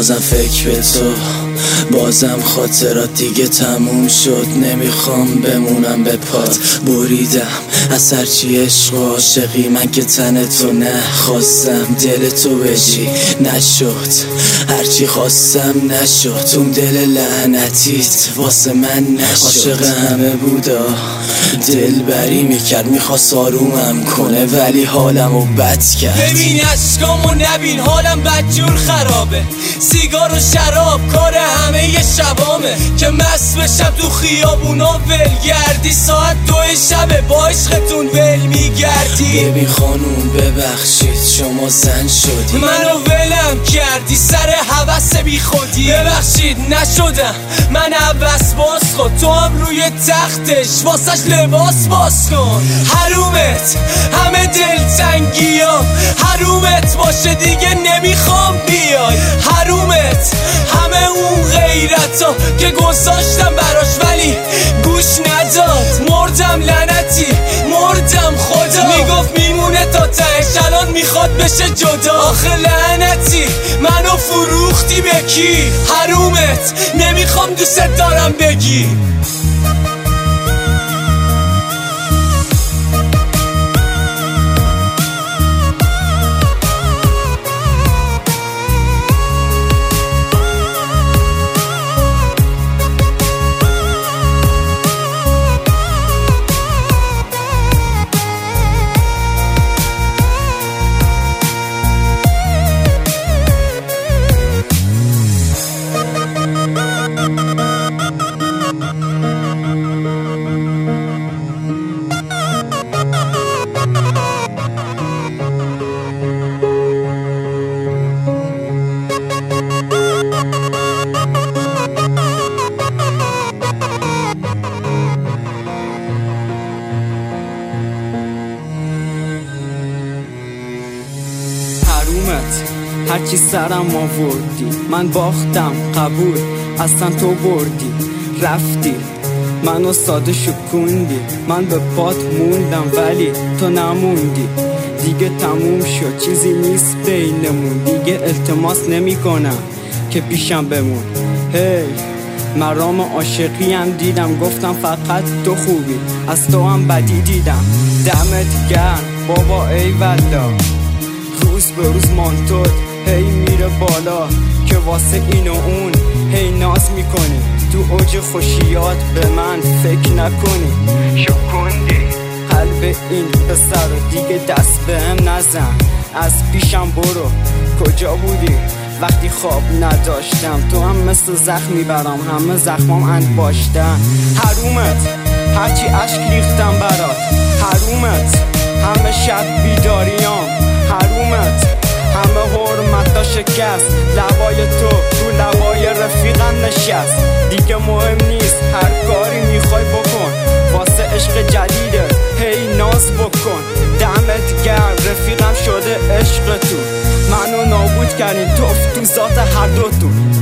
بازم فکر به تو، بازم خاطرات دیگه تموم شد. نمیخوام بمونم به پات، بریدم از هرچی عشق و عاشقی. من که تن تو نخواستم دل تو بجی، نشد هرچی خواستم نشد. اون دل لعنتیت واسه من نشد. عاشق همه بودا دل بری میکرد، میخواست آرومم کنه ولی حالمو بد کرد. ببین اشکامو نبین، حالم بدجور خرابه. سیگار و شراب کار همه ی شبامه که مست بشم تو خیابونا ولگردی. ساعت 2 شبه با عشقتون ول میگردی. ببین خانوم ببخشید شما زن شدی، منو ولم کردی سر هوس بی خودی. ببخشید نشدم من عباس باز خود، تو هم روی تختش واسش لباس باز کن. حرومت همه دلتنگیام، حرومت باشه دیگه نمیخوام بیای. حرومت همه اون غیرتا که گذاشتم براش ولی گوش نداد. مردم لعنتی مردم، خدا میگفت میمونه تا تهش، الان میخواد بشه جدا. آخه لعنتی منو فروختی به کی؟ حرومت نمیخوام دوست دارم بگی. هرچی سرم آوردی من باختم، قبول اصلا تو بردی. رفتی منو ساده شکوندی، من به پات موندم ولی تو نموندی. دیگه تموم شد چیزی نیست بینمون، دیگه التماس نمی کنم که پیشم بمون. هی مرام عاشقی هم دیدم، گفتم فقط تو خوبی، از تو هم بدی دیدم. دمت گرم بابا ای والله، روز به روز مانتود هی میره بالا که واسه این و اون هی ناز میکنی. تو اوج خوشیات به من فکر نکنی. شکوندی قلب این پسر رو دیگه دست بهم نزن. از پیشم برو، کجا بودی وقتی خواب نداشتم؟ تو هم مثل زخم میبرم، همه زخمام انباشتن. حرومت هرچی عشق ریختم برات، حرومت همه شب بیداریام، حرومت همه حرمت ها شکست. لبای تو لبای رفیقم نشست. دیگه مهم نیست هر کاری میخوای بکن، واسه عشق جدیده هی ناز بکن. دمت گرم رفیقم شده عشق تو، منو نابود کردین توف تو ذات هر دوتون.